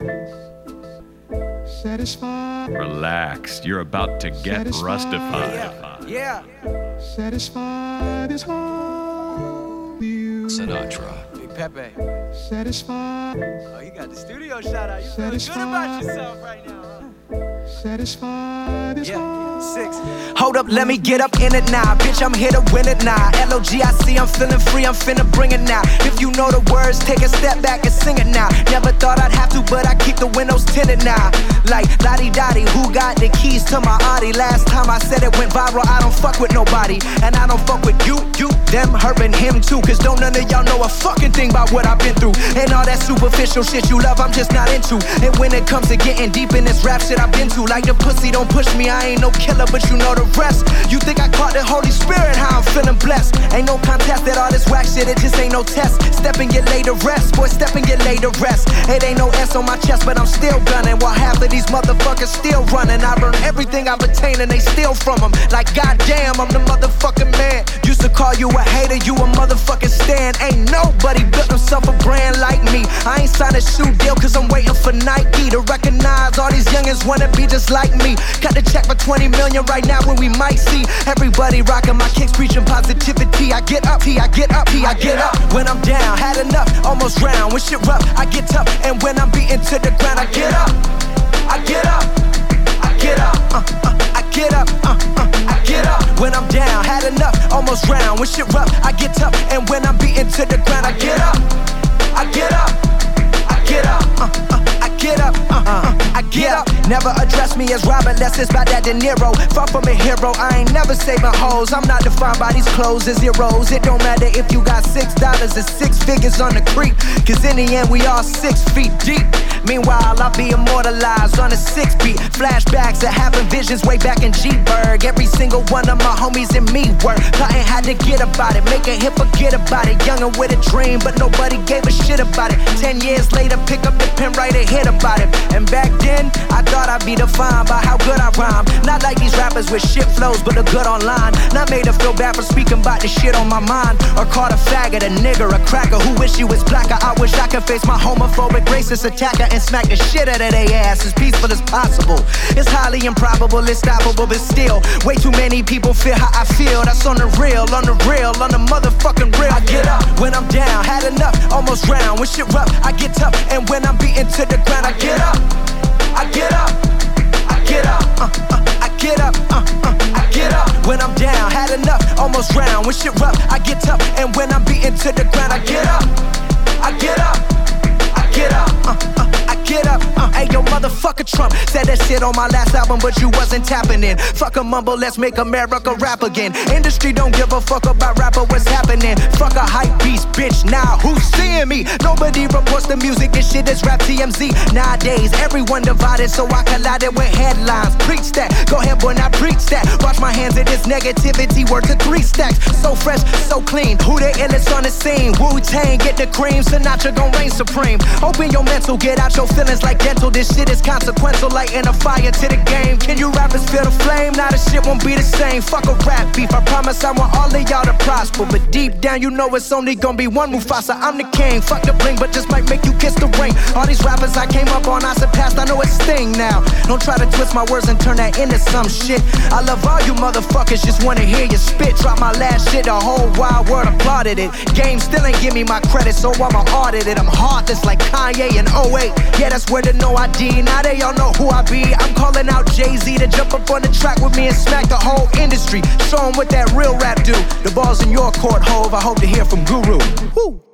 Satisfied. Relax, you're about to get rustified. Yeah. Satisfied is all you. Sinatra. Big Pepe. Satisfied. Oh, you got the studio shout out. You feel good about yourself right now, huh? Satisfied is all. 6. Hold up, let me get up in it now. Bitch, I'm here to win it now. LOGIC, I'm feeling free, I'm finna bring it now. If you know the words, take a step back and sing it now. Never thought I'd have to, but I keep the windows tinted now. Like, lottie-dottie, who got the keys to my Audi? Last time I said it went viral, I don't fuck with nobody. And I don't fuck with you, them, her, and him too. Cause don't none of y'all know a fucking thing about what I've been through. And all that superficial shit you love, I'm just not into. And when it comes to getting deep in this rap shit I've been to, like the pussy don't push me, I ain't no killer, but you know the rest. You think I caught the Holy Spirit, how I'm feeling blessed. Ain't no contest at all this whack shit, it just ain't no test. Step and get laid to rest, boy, step and get laid to rest. It ain't no S on my chest, but I'm still gunning. While half of these motherfuckers still running. I burn everything I've attained and they steal from them. Like goddamn, I'm the motherfucking man. Used to call you a hater, you a motherfucking stan. Ain't nobody built himself a brand like me. I ain't signed a shoe deal cause I'm waiting for Nike to recognize all these youngins wanna be just like me. Cut the check for 20 million right now when we might see everybody rocking my kicks, preaching positivity. I get up, I get up, I get up. When I'm down, had enough, almost drown. When shit rough, I get tough. And when I'm beaten to the ground, I get up, I get up, I get up, I get up, I get up. When I'm down, had enough, almost drown. When shit rough, I get tough. And when I'm beaten to the ground, I get up, I get up, I get up, I get up, I get up. Never address me as Robert unless it's by that De Niro. Far from a hero, I ain't never saving hoes. I'm not defined by these clothes and zeros. It don't matter if you got $6 or 6 figures on the creep, cause in the end we all 6 feet deep. Meanwhile, I'll be immortalized on a 6 beat. Flashbacks of having visions way back in G-Berg. Every single one of my homies and me work. Plotting had to get about it, make a hit, forget about it. Youngin' with a dream, but nobody gave a shit about it. 10 years later, pick up the pen, write a hit about it. And back then, I thought I'd be defined by how good I rhyme. Not like these rappers with shit flows, but a good online. Not made to feel bad for speaking about the shit on my mind. Or called a faggot, a nigger, a cracker who wish he was blacker. I wish I could face my homophobic, racist attacker and smack the shit out of their ass as peaceful as possible. It's highly improbable, it's stoppable, but still, way too many people feel how I feel. That's on the real, on the real, on the motherfucking real. I get up when I'm down, had enough, almost drown. When shit rough, I get tough. And when I'm beaten to the ground, I get up, I get up, I get up, I get up, I get up. When I'm down, had enough, almost drown. When shit rough, I get tough. And when I'm beaten to the ground, I get up, I get up, I get up, I get up. Hey yo, motherfucker Trump said that shit on my last album, but you wasn't tapping in. Fuck a mumble, let's make America rap again. Industry don't give a fuck about rapper, what's happening. Fuck a hype beast, bitch, now who's seeing me? Nobody reports the music, this shit is rap TMZ. Nowadays, everyone divided, so I collided with headlines. Preach that, go ahead boy, now preach that. Wash my hands of this negativity, work to 3 stacks. So fresh, so clean, who the illest on the scene? Wu-Tang, get the cream, Sinatra gon' reign supreme. Open your mental, get out your feelings like dental. This shit is consequential, lighting a fire to the game. Can you rappers feel the flame? Now the shit won't be the same. Fuck a rap beef, I promise I want all of y'all to prosper. But deep down you know it's only gonna be one Mufasa. I'm the king, fuck the bling, but just might make you kiss the ring. All these rappers I came up on, I surpassed, I know it's Sting now. Don't try to twist my words and turn that into some shit. I love all you motherfuckers, just wanna hear you spit. Drop my last shit, the whole wide world applauded it. Game still ain't give me my credit, so I'ma audit it. I'm heartless like Kanye in 08. Yeah, that's where the no ID, now they all know who I be. I'm calling out Jay-Z to jump up on the track with me and smack the whole industry. Show 'em what that real rap do. The ball's in your court, Hov, I hope to hear from Guru. Woo.